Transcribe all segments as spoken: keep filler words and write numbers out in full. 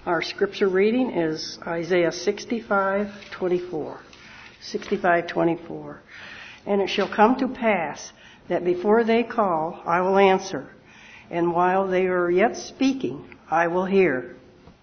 Our scripture reading is Isaiah sixty-five twenty-four. sixty-five twenty-four. And it shall come to pass that before they call, I will answer, and while they are yet speaking, I will hear.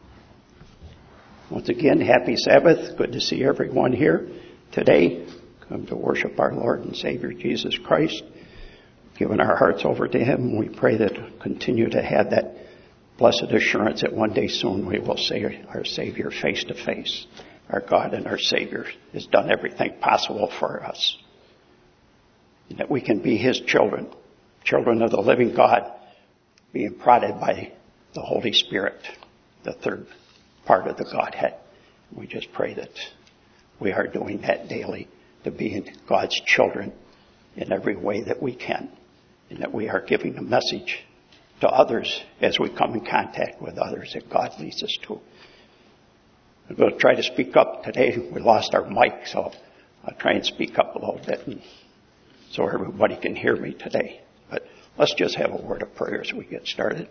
Once again, happy Sabbath. Good to see everyone here today. Come to worship our Lord and Savior Jesus Christ. Giving our hearts over to Him, we pray that we'll continue to have that blessed assurance that one day soon we will see our Savior face to face. Our God and our Savior has done everything possible for us. And that we can be His children, children of the living God, being prodded by the Holy Spirit, the third part of the Godhead. We just pray that we are doing that daily, to be God's children in every way that we can, and that we are giving a message to others as we come in contact with others that God leads us to. I'm going to try to speak up today. We lost our mic, so I'll try and speak up a little bit and so everybody can hear me today. But let's just have a word of prayer as we get started.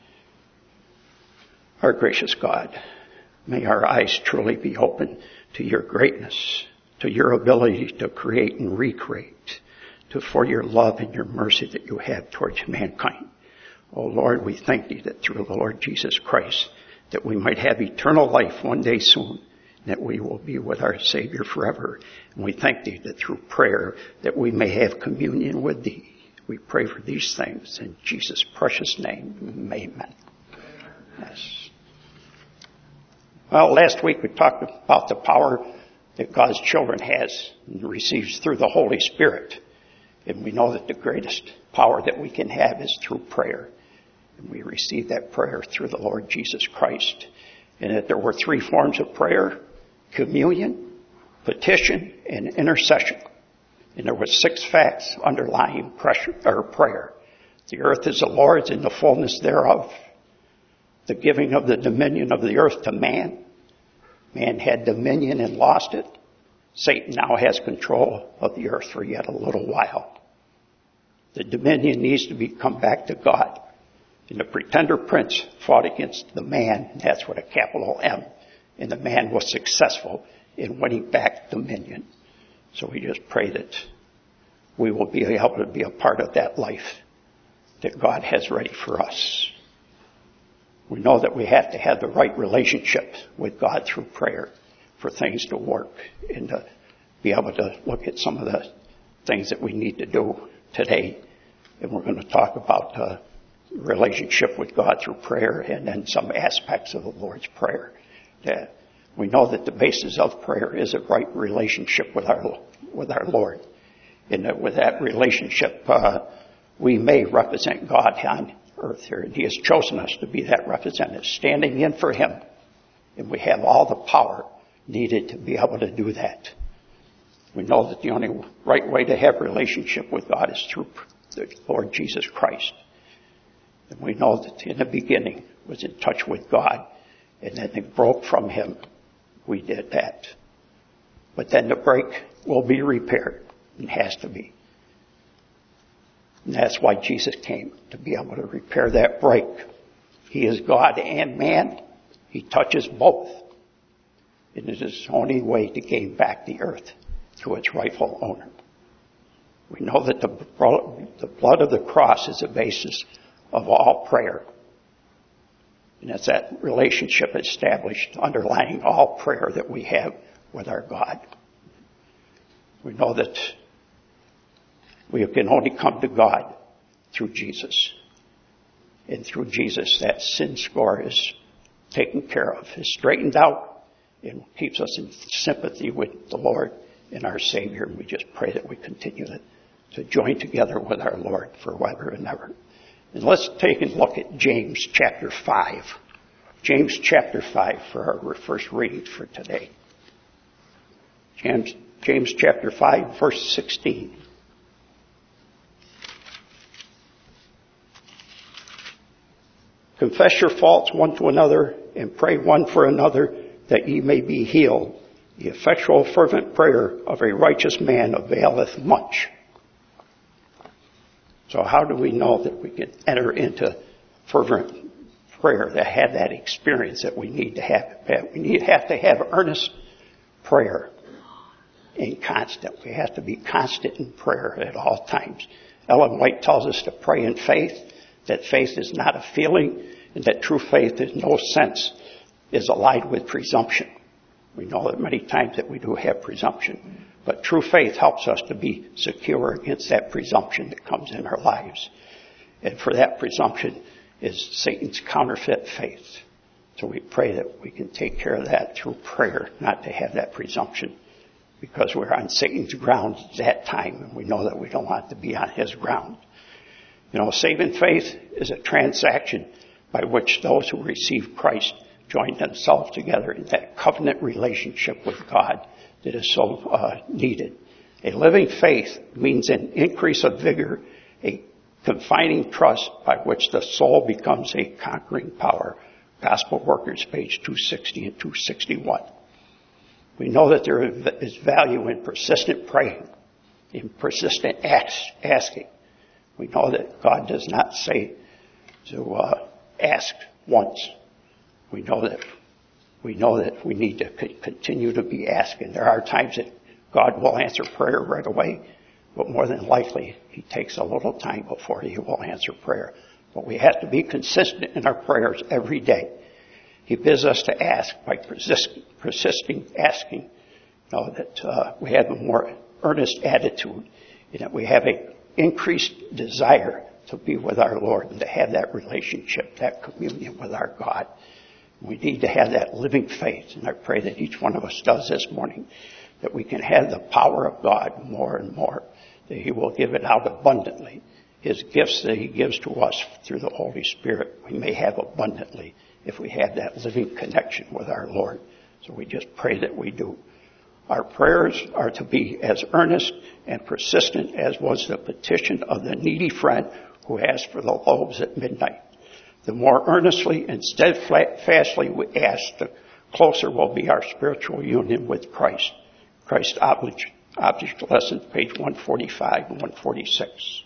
Our gracious God, may our eyes truly be open to your greatness, to your ability to create and recreate, to for your love and your mercy that you have towards mankind. Oh Lord, we thank thee that through the Lord Jesus Christ, that we might have eternal life one day soon, and that we will be with our Savior forever. And we thank thee that through prayer, that we may have communion with thee. We pray for these things in Jesus' precious name. Amen. Yes. Well, last week we talked about the power that God's children has and receives through the Holy Spirit. And we know that the greatest power that we can have is through prayer. And we receive that prayer through the Lord Jesus Christ. And that there were three forms of prayer: communion, petition, and intercession. And there were six facts underlying pressure, or prayer. The earth is the Lord's and the fullness thereof. The giving of the dominion of the earth to man. Man had dominion and lost it. Satan now has control of the earth for yet a little while. The dominion needs to be come back to God. And the pretender prince fought against the man, and that's with a capital M. And the man was successful in winning back dominion. So we just pray that we will be able to be a part of that life that God has ready for us. We know that we have to have the right relationship with God through prayer for things to work and to be able to look at some of the things that we need to do today. And we're going to talk about uh, relationship with God through prayer and then some aspects of the Lord's Prayer. Uh, we know that the basis of prayer is a right relationship with our with our Lord. And that with that relationship, uh, we may represent God on earth here. And He has chosen us to be that representative, standing in for Him. And we have all the power needed to be able to do that. We know that the only right way to have a relationship with God is through the Lord Jesus Christ. And we know that in the beginning was in touch with God, and then it broke from Him. We did that. But then the break will be repaired. It has to be. And that's why Jesus came, to be able to repair that break. He is God and man. He touches both. It is His only way to gain back the earth to its rightful owner. We know that the blood of the cross is the basis of all prayer. And it's that relationship established underlying all prayer that we have with our God. We know that we can only come to God through Jesus. And through Jesus, that sin score is taken care of, is straightened out, and keeps us in sympathy with the Lord and our Savior. And we just pray that we continue to, to join together with our Lord forever and ever. And let's take a look at James chapter five. James chapter five for our first reading for today. James, James chapter five, verse sixteen. Confess your faults one to another and pray one for another that ye may be healed. The effectual fervent prayer of a righteous man availeth much. So how do we know that we can enter into fervent prayer, that have that experience that we need to have. We need have to have earnest prayer and constant. We have to be constant in prayer at all times. Ellen White tells us to pray in faith, that faith is not a feeling, and that true faith in no sense is allied with presumption. We know that many times that we do have presumption, but true faith helps us to be secure against that presumption that comes in our lives. And for that presumption is Satan's counterfeit faith. So we pray that we can take care of that through prayer, not to have that presumption, because we're on Satan's ground at that time, and we know that we don't want to be on his ground. You know, saving faith is a transaction by which those who receive Christ join themselves together in that covenant relationship with God that is so uh, needed. A living faith means an increase of vigor, a confining trust by which the soul becomes a conquering power. Gospel Workers, page two sixty and two sixty-one. We know that there is value in persistent praying, in persistent ask, asking. We know that God does not say to uh, ask once. We know that we know that we need to continue to be asking. There are times that God will answer prayer right away, but more than likely He takes a little time before He will answer prayer. But we have to be consistent in our prayers every day. He bids us to ask by persist, persisting asking. You know, that uh, we have a more earnest attitude, and that we have an increased desire to be with our Lord and to have that relationship, that communion with our God. We need to have that living faith, and I pray that each one of us does this morning, that we can have the power of God more and more, that He will give it out abundantly. His gifts that He gives to us through the Holy Spirit, we may have abundantly if we have that living connection with our Lord. So we just pray that we do. Our prayers are to be as earnest and persistent as was the petition of the needy friend who asked for the loaves at midnight. The more earnestly and steadfastly we ask, the closer will be our spiritual union with Christ. Christ Object, object Lesson, page one forty-five and one forty-six.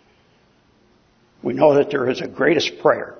We know that there is a greatest prayer,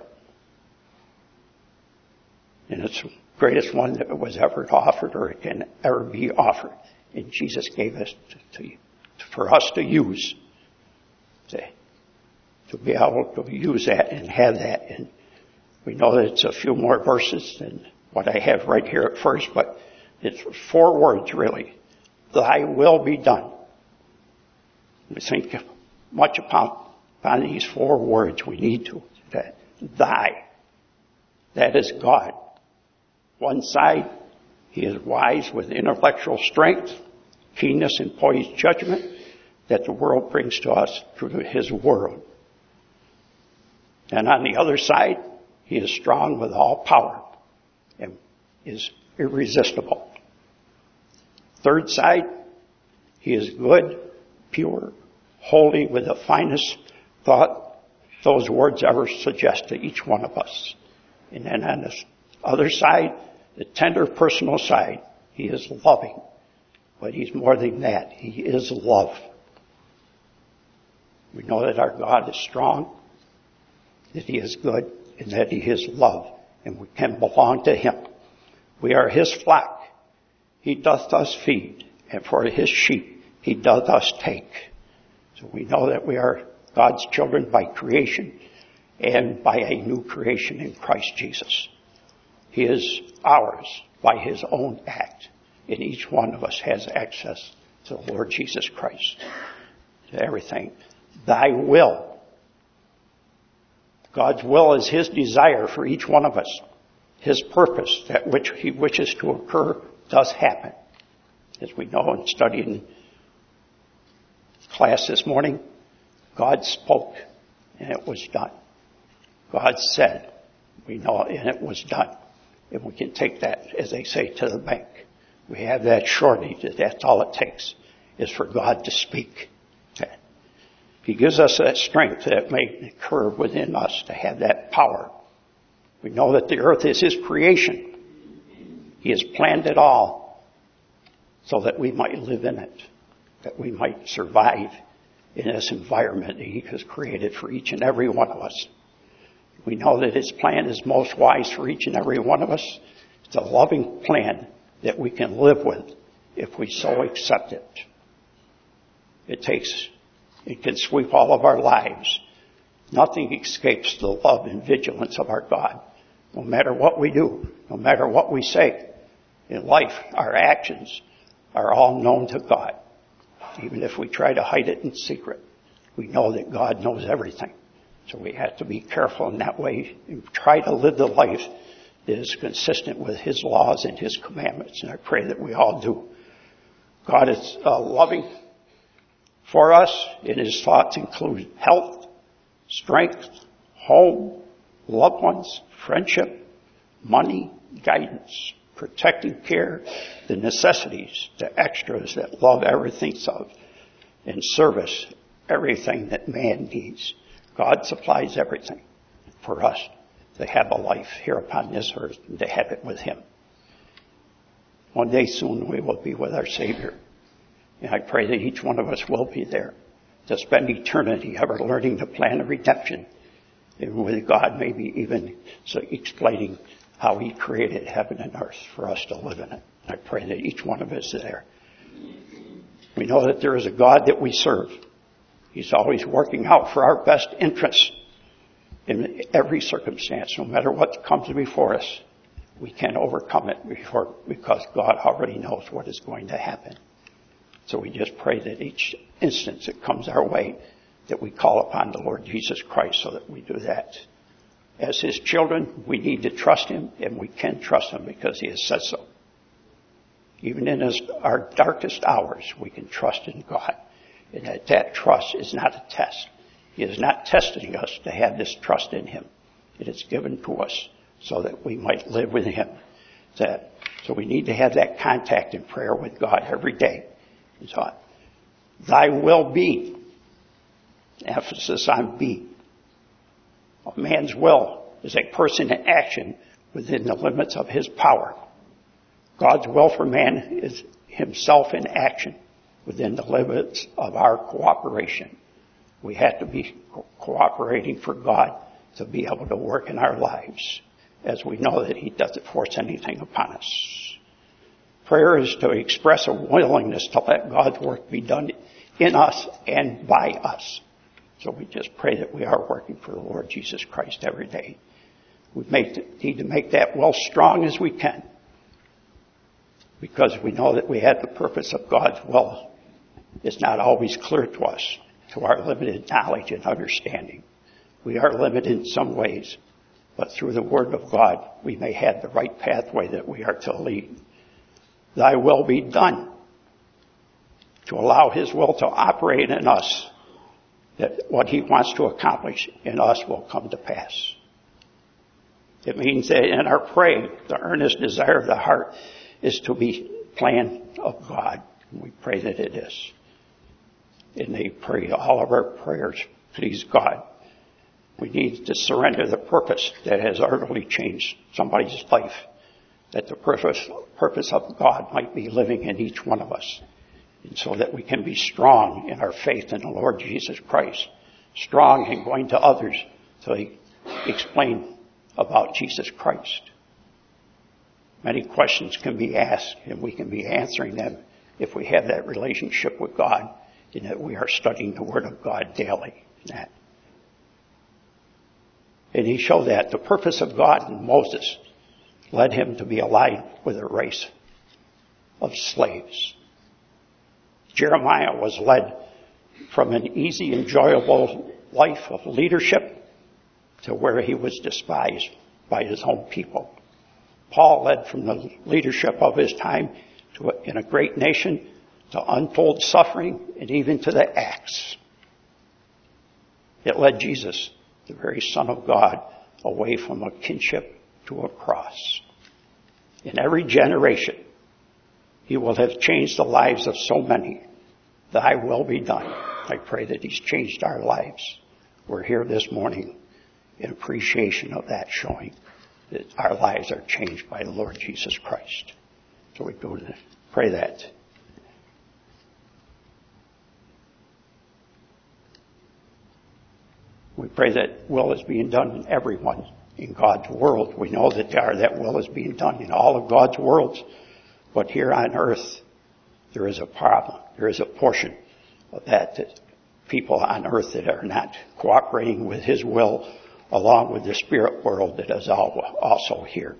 and it's the greatest one that was ever offered or it can ever be offered. And Jesus gave us to, to, for us to use, to, to be able to use that and have that. And we know that it's a few more verses than what I have right here at first, but it's four words really. Thy will be done. We think much upon, upon these four words. We need to. That thy. That is God. One side, He is wise with intellectual strength, keenness and poised judgment that the world brings to us through His Word. And on the other side, He is strong with all power and is irresistible. Third side, He is good, pure, holy with the finest thought those words ever suggest to each one of us. And then on the other side, the tender personal side, He is loving. But He's more than that. He is love. We know that our God is strong, that He is good, and that He is love. And we can belong to Him. We are His flock. He doth us feed. And for His sheep, He doth us take. So we know that we are God's children by creation and by a new creation in Christ Jesus. He is ours by His own act. And each one of us has access to the Lord Jesus Christ, to everything. Thy will. God's will is His desire for each one of us. His purpose, that which He wishes to occur, does happen. As we know in studying class this morning, God spoke and it was done. God said, we know, and it was done. And we can take that, as they say, to the bank. We have that surety that that's all it takes, is for God to speak. He gives us that strength that may occur within us to have that power. We know that the earth is His creation. He has planned it all so that we might live in it, that we might survive in this environment that He has created for each and every one of us. We know that His plan is most wise for each and every one of us. It's a loving plan that we can live with if we so accept it. It takes, it can sweep all of our lives. Nothing escapes the love and vigilance of our God. No matter what we do, no matter what we say in life, our actions are all known to God. Even if we try to hide it in secret, we know that God knows everything. So we have to be careful in that way and try to live the life that is consistent with His laws and His commandments. And I pray that we all do. God is uh, loving for us, and His thoughts include health, strength, home, loved ones, friendship, money, guidance, protecting care, the necessities, the extras that love ever thinks of, and service, everything that man needs. God supplies everything for us to have a life here upon this earth and to have it with Him. One day soon we will be with our Savior. And I pray that each one of us will be there to spend eternity ever learning the plan of redemption. And with God maybe even so explaining how He created heaven and earth for us to live in it. I pray that each one of us is there. We know that there is a God that we serve. He's always working out for our best interests in every circumstance. No matter what comes before us, we can overcome it before, because God already knows what is going to happen. So we just pray that each instance that comes our way, that we call upon the Lord Jesus Christ so that we do that. As His children, we need to trust Him, and we can trust Him because He has said so. Even in his, our darkest hours, we can trust in God. And that, that trust is not a test. He is not testing us to have this trust in Him. It is given to us so that we might live with Him. That, so we need to have that contact in prayer with God every day. So, Thy will be. Emphasis on be. A man's will is a person in action within the limits of his power. God's will for man is Himself in action within the limits of our cooperation. We have to be co- cooperating for God to be able to work in our lives, as we know that He doesn't force anything upon us. Prayer is to express a willingness to let God's work be done in us and by us. So we just pray that we are working for the Lord Jesus Christ every day. We make, need to make that well strong as we can, because we know that we have the purpose of God's will. It's not always clear to us, to our limited knowledge and understanding. We are limited in some ways, but through the Word of God, we may have the right pathway that we are to lead. Thy will be done, to allow His will to operate in us, that what He wants to accomplish in us will come to pass. It means that in our praying, the earnest desire of the heart is to be plan of God. And we pray that it is. And they pray all of our prayers please God. We need to surrender the purpose that has utterly changed somebody's life, that the purpose, purpose of God might be living in each one of us, and so that we can be strong in our faith in the Lord Jesus Christ, strong in going to others to explain about Jesus Christ. Many questions can be asked, and we can be answering them if we have that relationship with God, and that we are studying the Word of God daily. That. And He showed that the purpose of God in Moses led him to be allied with a race of slaves. Jeremiah was led from an easy, enjoyable life of leadership to where he was despised by his own people. Paul led from the leadership of his time to a, in a great nation to untold suffering and even to the axe. It led Jesus, the very Son of God, away from a kinship to a cross. In every generation, He will have changed the lives of so many. Thy will be done. I pray that He's changed our lives. We're here this morning in appreciation of that, showing that our lives are changed by the Lord Jesus Christ. So we go to pray that. We We pray that will is being done in everyone in God's world. We know that there, that will is being done in all of God's worlds. But here on earth, there is a problem. There is a portion of that, that people on earth that are not cooperating with His will, along with the spirit world that is also here.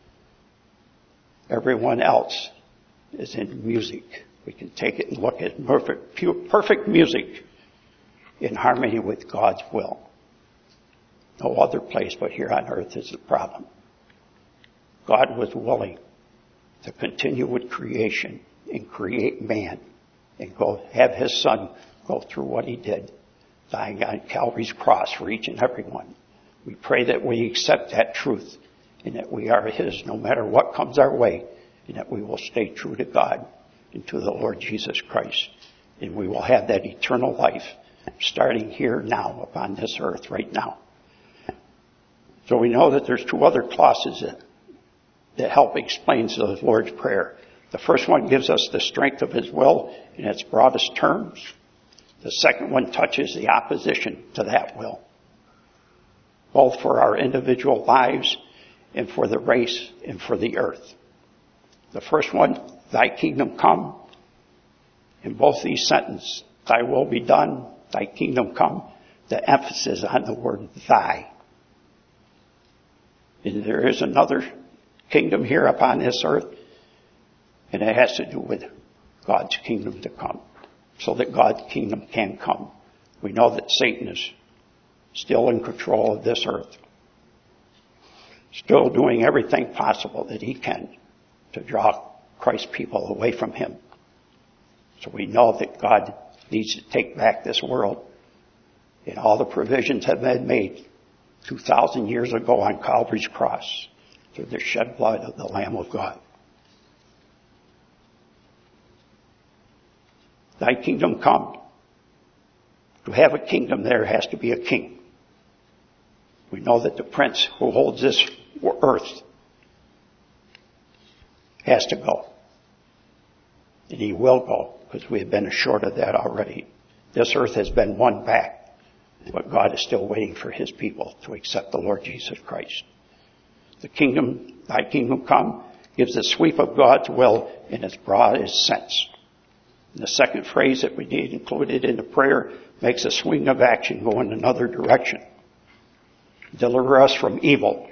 Everyone else is in music. We can take it and look at perfect, pure, perfect music in harmony with God's will. No other place but here on earth is the problem. God was willing to continue with creation and create man and go have His Son go through what He did, dying on Calvary's cross for each and every one. We pray that we accept that truth and that we are His no matter what comes our way, and that we will stay true to God and to the Lord Jesus Christ. And we will have that eternal life starting here now upon this earth right now. So we know that there's two other clauses that, that help explain the Lord's Prayer. The first one gives us the strength of His will in its broadest terms. The second one touches the opposition to that will, both for our individual lives and for the race and for the earth. The first one, Thy kingdom come. In both these sentences, Thy will be done, Thy kingdom come, the emphasis on the word Thy. And there is another kingdom here upon this earth, and it has to do with God's kingdom to come, so that God's kingdom can come. We know that Satan is still in control of this earth, still doing everything possible that he can to draw Christ's people away from Him. So we know that God needs to take back this world, and all the provisions have been made two thousand years ago on Calvary's cross through the shed blood of the Lamb of God. Thy kingdom come. To have a kingdom, there has to be a king. We know that the prince who holds this earth has to go. And he will go, because we have been assured of that already. This earth has been won back, but God is still waiting for His people to accept the Lord Jesus Christ. The kingdom, Thy kingdom come, gives the sweep of God's will in its broadest sense. And the second phrase that we need included in the prayer makes a swing of action go in another direction. Deliver us from evil.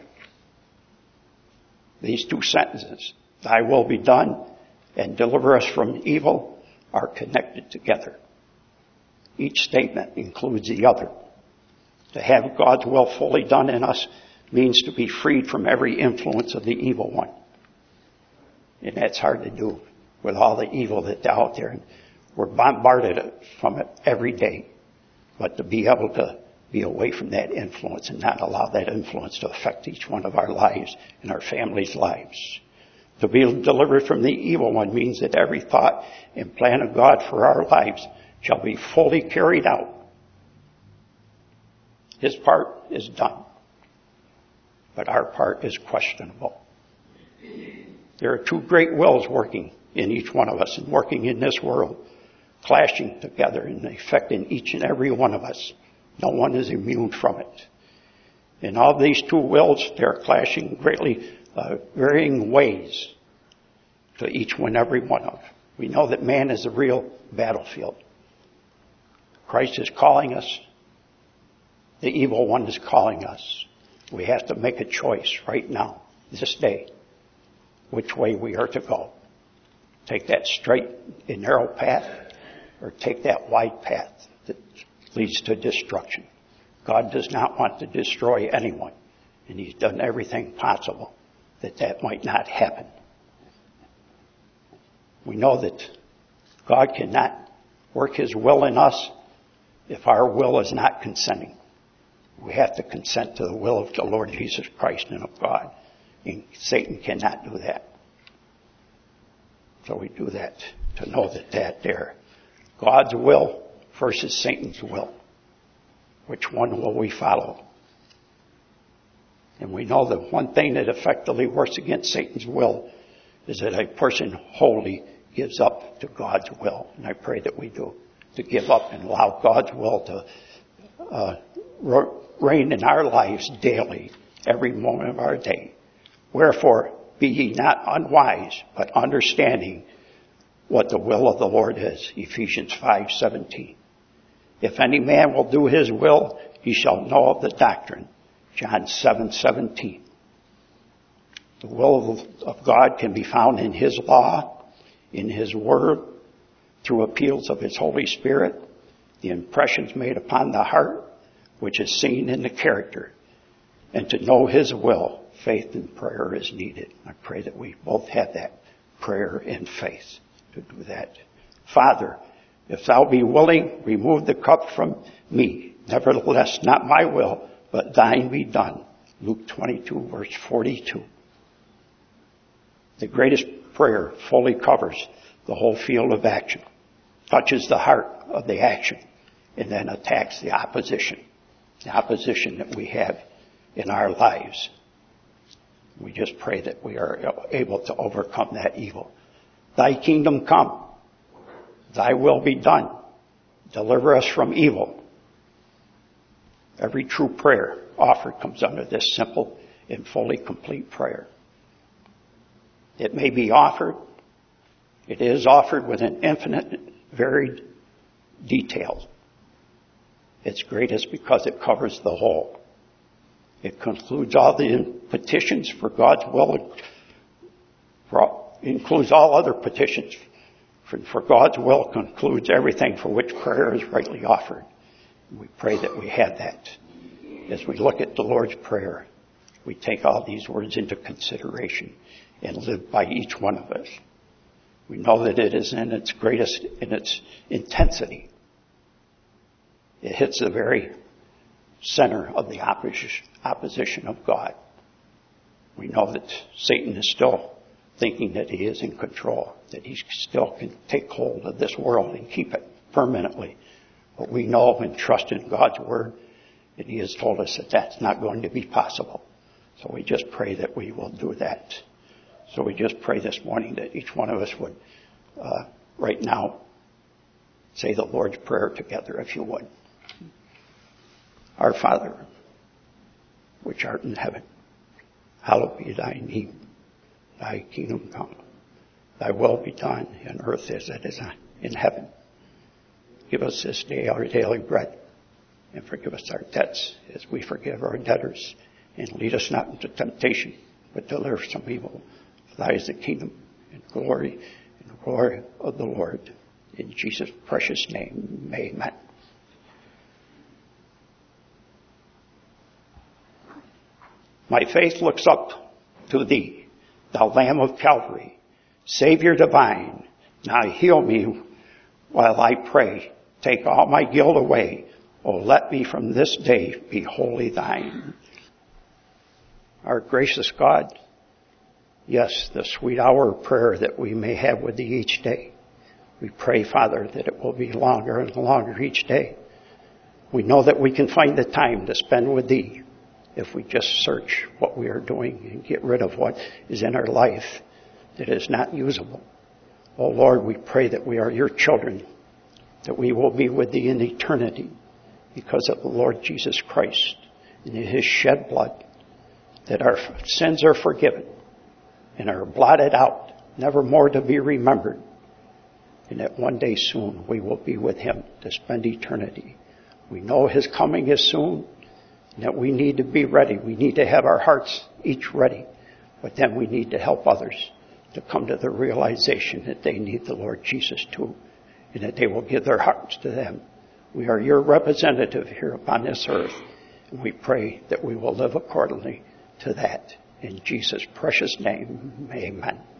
These two sentences, Thy will be done and deliver us from evil, are connected together. Each statement includes the other. To have God's will fully done in us means to be freed from every influence of the evil one. And that's hard to do with all the evil that's out there. We're bombarded from it every day. But to be able to be away from that influence and not allow that influence to affect each one of our lives and our families' lives. To be delivered from the evil one means that every thought and plan of God for our lives shall be fully carried out. His part is done, but our part is questionable. There are two great wills working in each one of us and working in this world, clashing together and affecting each and every one of us. No one is immune from it. In all these two wills, they're clashing greatly, uh, varying ways to each one, every one of them. We know that man is the real battlefield. Christ is calling us. The evil one is calling us. We have to make a choice right now, this day, which way we are to go. Take that straight and narrow path, or take that wide path that leads to destruction. God does not want to destroy anyone, and He's done everything possible that that might not happen. We know that God cannot work His will in us if our will is not consenting. We have to consent to the will of the Lord Jesus Christ and of God. And Satan cannot do that. So we do that to know that that there. God's will versus Satan's will. Which one will we follow? And we know that one thing that effectively works against Satan's will is that a person wholly gives up to God's will. And I pray that we do. To give up and allow God's will to uh, reign in our lives daily, every moment of our day. Wherefore, be ye not unwise, but understanding what the will of the Lord is. Ephesians five seventeen. If any man will do his will, he shall know of the doctrine. John seven seventeen. The will of God can be found in his law, in his word, through appeals of his Holy Spirit, the impressions made upon the heart, which is seen in the character. And to know his will, faith and prayer is needed. I pray that we both have that prayer and faith to do that. Father, if thou be willing, remove the cup from me. Nevertheless, not my will, but thine be done. Luke twenty-two, verse forty-two. The greatest prayer fully covers the whole field of action, touches the heart of the action, and then attacks the opposition, the opposition that we have in our lives. We just pray that we are able to overcome that evil. Thy kingdom come. Thy will be done. Deliver us from evil. Every true prayer offered comes under this simple and fully complete prayer. It may be offered. It is offered with an infinite, varied detail. It's greatest because it covers the whole. It concludes all the petitions for God's will. It includes all other petitions. For, for God's will concludes everything for which prayer is rightly offered. We pray that we have that. As we look at the Lord's Prayer, we take all these words into consideration and live by each one of us. We know that it is in its greatest, in its intensity. It hits the very center of the opposition, opposition of God. We know that Satan is still thinking that he is in control, that he still can take hold of this world and keep it permanently. But we know and trust in God's word that he has told us that that's not going to be possible. So we just pray that we will do that. So we just pray this morning that each one of us would, uh, right now, say the Lord's Prayer together, if you would. Our Father, which art in heaven, hallowed be thy name. Thy kingdom come. Thy will be done in earth as it is in heaven. Give us this day our daily bread, and forgive us our debts as we forgive our debtors. And lead us not into temptation, but deliver us from evil. For thy is the kingdom and glory and the glory of the Lord. In Jesus' precious name, amen. My faith looks up to thee, thou Lamb of Calvary, Savior divine. Now heal me while I pray. Take all my guilt away. Oh, let me from this day be wholly thine. Our gracious God, yes, the sweet hour of prayer that we may have with thee each day. We pray, Father, that it will be longer and longer each day. We know that we can find the time to spend with thee if we just search what we are doing and get rid of what is in our life that is not usable. Oh Lord, we pray that we are your children, that we will be with thee in eternity because of the Lord Jesus Christ and his shed blood, that our sins are forgiven and are blotted out, never more to be remembered, and that one day soon we will be with him to spend eternity. We know his coming is soon, and that we need to be ready. We need to have our hearts each ready, but then we need to help others to come to the realization that they need the Lord Jesus too, and that they will give their hearts to them. We are your representative here upon this earth, and we pray that we will live accordingly to that. In Jesus' precious name, amen.